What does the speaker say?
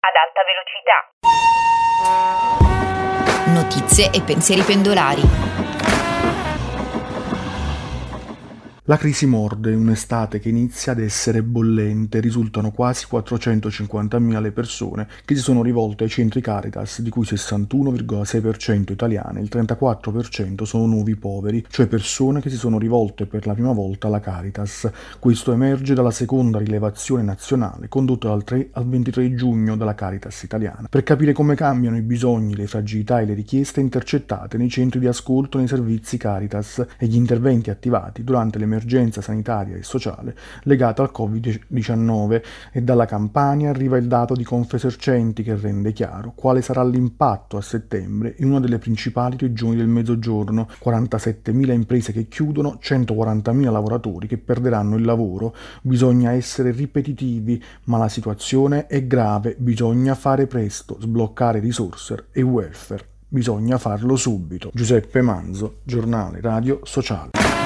ad alta velocità. Notizie e pensieri pendolari. La crisi morde, un'estate che inizia ad essere bollente, risultano quasi 450.000 le persone che si sono rivolte ai centri Caritas, di cui 61,6% italiane, il 34% sono nuovi poveri, cioè persone che si sono rivolte per la prima volta alla Caritas. Questo emerge dalla seconda rilevazione nazionale condotta dal 3 al 23 giugno dalla Caritas italiana, per capire come cambiano i bisogni, le fragilità e le richieste intercettate nei centri di ascolto nei servizi Caritas e gli interventi attivati durante l'emergenza sanitaria e sociale legata al Covid-19, e dalla Campania arriva il dato di Confesercenti che rende chiaro quale sarà l'impatto a settembre in una delle principali regioni del Mezzogiorno: 47.000 imprese che chiudono, 140.000 lavoratori che perderanno il lavoro. Bisogna essere ripetitivi, ma la situazione è grave, bisogna fare presto, sbloccare risorse e welfare. Bisogna farlo subito. Giuseppe Manzo, Giornale Radio Sociale.